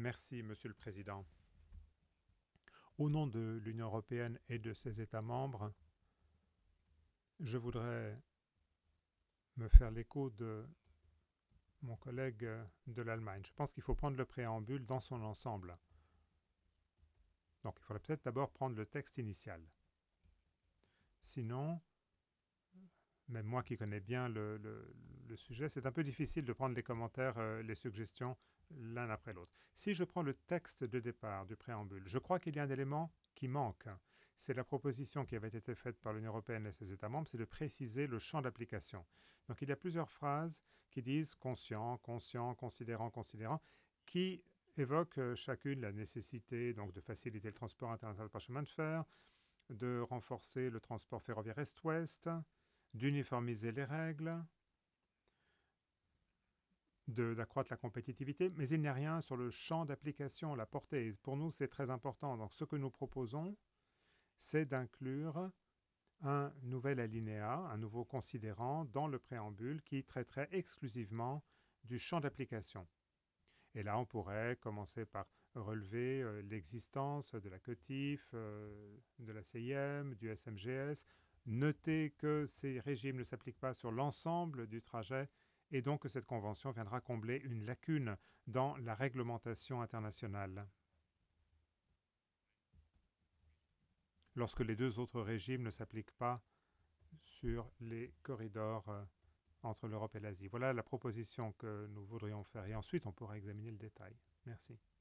Merci, Monsieur le Président. Au nom de l'Union européenne et de ses États membres, je voudrais me faire l'écho de mon collègue de l'Allemagne. Je pense qu'il faut prendre le préambule dans son ensemble. Donc, il faudrait peut-être d'abord prendre le texte initial. Sinon, même moi qui connais bien le sujet, c'est un peu difficile de prendre les commentaires, les suggestions l'un après l'autre. Si je prends le texte de départ du préambule, je crois qu'il y a un élément qui manque. C'est la proposition qui avait été faite par l'Union européenne et ses États membres, c'est de préciser le champ d'application. Donc il y a plusieurs phrases qui disent conscient, conscient, considérant, considérant, qui évoquent chacune la nécessité donc de faciliter le transport international par chemin de fer, de renforcer le transport ferroviaire est-ouest, d'uniformiser les règles, d'accroître la compétitivité, mais il n'y a rien sur le champ d'application, la portée. Pour nous, c'est très important. Donc, ce que nous proposons, c'est d'inclure un nouvel alinéa, un nouveau considérant dans le préambule qui traiterait exclusivement du champ d'application. Et là, on pourrait commencer par relever l'existence de la COTIF, de la CIM, du SMGS, noter que ces régimes ne s'appliquent pas sur l'ensemble du trajet et donc que cette convention viendra combler une lacune dans la réglementation internationale. Lorsque les deux autres régimes ne s'appliquent pas sur les corridors entre l'Europe et l'Asie. Voilà la proposition que nous voudrions faire et ensuite on pourra examiner le détail. Merci.